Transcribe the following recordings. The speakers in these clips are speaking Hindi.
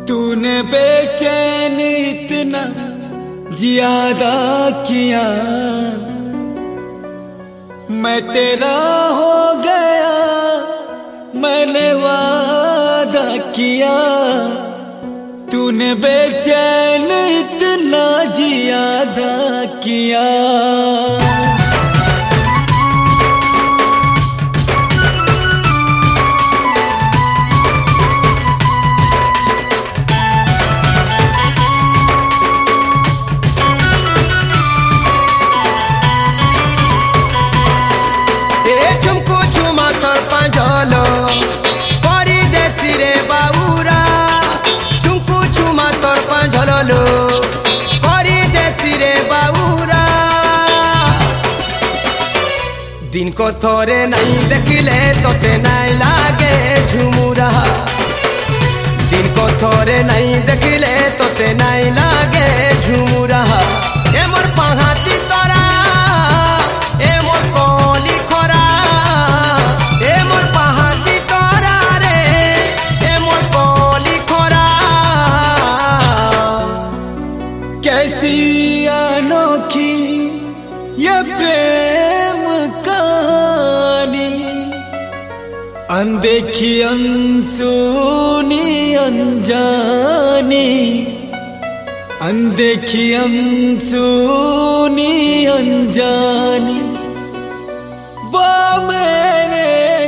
तूने बेचैन इतना ज्यादा किया, मैं तेरा हो गया, मैंने वादा किया। तूने बेचैन इतना ज्यादा किया। दिन को थोरे नहीं देखिले तोते नहीं लागे झुमुरा। दिन को थोरे नहीं देखिले तोते नहीं लागे झुमुरा। ए मोर पहाती तोरा, ए मोर कोली खोरा, ए मोर पहाती तोरा रे, ए मोर कोली खोरा। कैसी अनोखी ये प्रेम कहानी, अनदेखी अनसुनी अनजानी, अनदेखी अनसुनी अनजानी, वो मेरे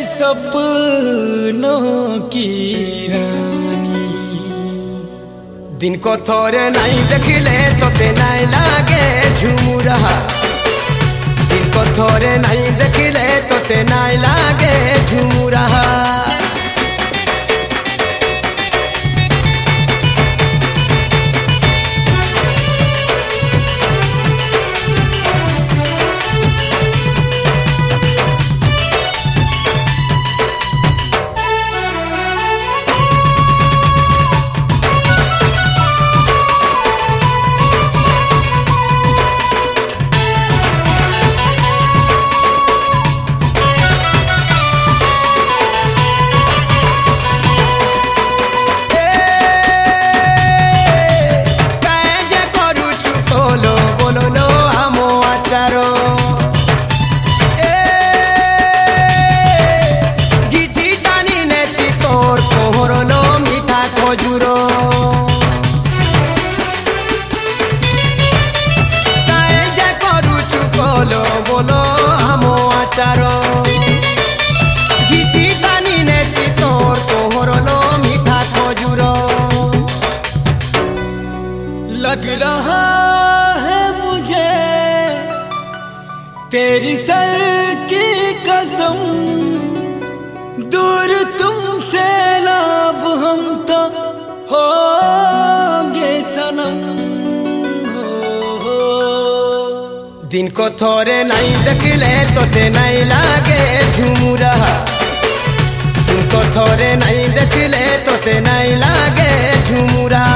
सपनों की रानी। दिन को थोरे नहीं देखिले तोते नहीं लागे झुमुरा। दिन को थोरे नहीं देखिले तोते नहीं लागे झुमुरा। लग रहा है मुझे तेरी सर की कसम, दूर तुमसे लाभ हम तो होंगे सनम। दिन को थोरे नहीं देखिले तोते नहीं लागे झुमुरा। दिन को थोरे नहीं देखिले तोते नहीं लागे झुमुरा।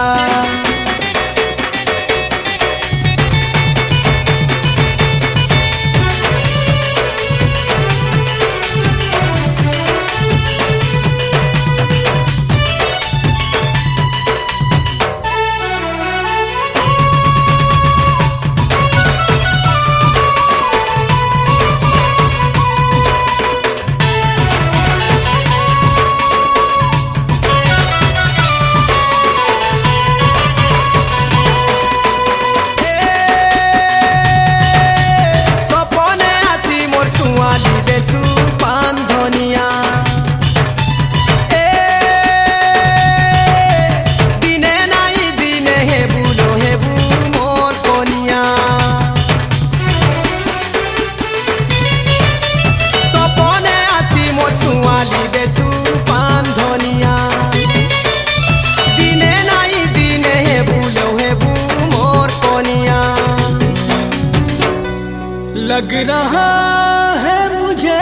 लग रहा है मुझे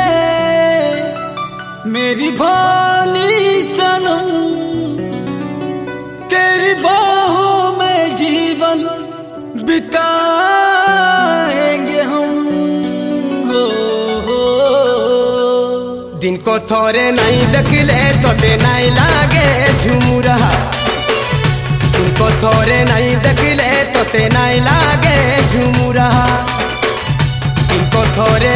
मेरी भोली सनम, तेरी बाहों में जीवन बिताएंगे हम। हो दिन को थोरे नहीं देखिले तोते नहीं लागे झुमुरा। थोरे नहीं देखले तोते नहीं लागे झुमुरा। इनको थोरे